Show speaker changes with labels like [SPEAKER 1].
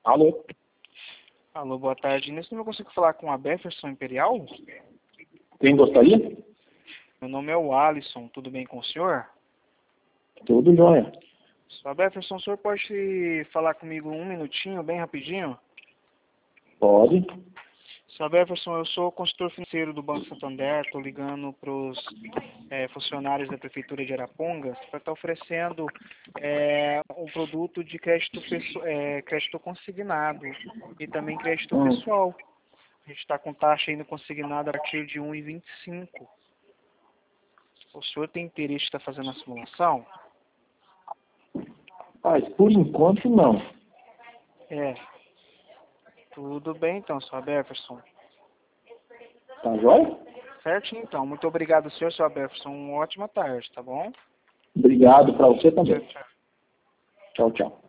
[SPEAKER 1] Alô?
[SPEAKER 2] Alô, boa tarde. Nesse número eu consigo falar com a Befferson Imperial?
[SPEAKER 1] Quem gostaria?
[SPEAKER 2] Meu nome é o Alisson, tudo bem com o senhor?
[SPEAKER 1] Tudo jóia.
[SPEAKER 2] Sr. Befferson, o senhor pode falar comigo um minutinho, bem rapidinho?
[SPEAKER 1] Pode.
[SPEAKER 2] Sr. Befferson, eu sou consultor financeiro do Banco Santander, estou ligando para os funcionários da Prefeitura de Arapongas para estar oferecendo um produto de crédito consignado e também crédito pessoal. A gente está com taxa ainda consignada a partir de 1,25. O senhor tem interesse em estar fazendo a simulação?
[SPEAKER 1] Mas por enquanto não.
[SPEAKER 2] Tudo bem então, Sr. Befferson.
[SPEAKER 1] Tá jóia?
[SPEAKER 2] Certinho então. Muito obrigado, Sr. Befferson. Uma ótima tarde, tá bom?
[SPEAKER 1] Obrigado para você também.
[SPEAKER 2] Tchau, tchau.
[SPEAKER 1] Tchau, tchau.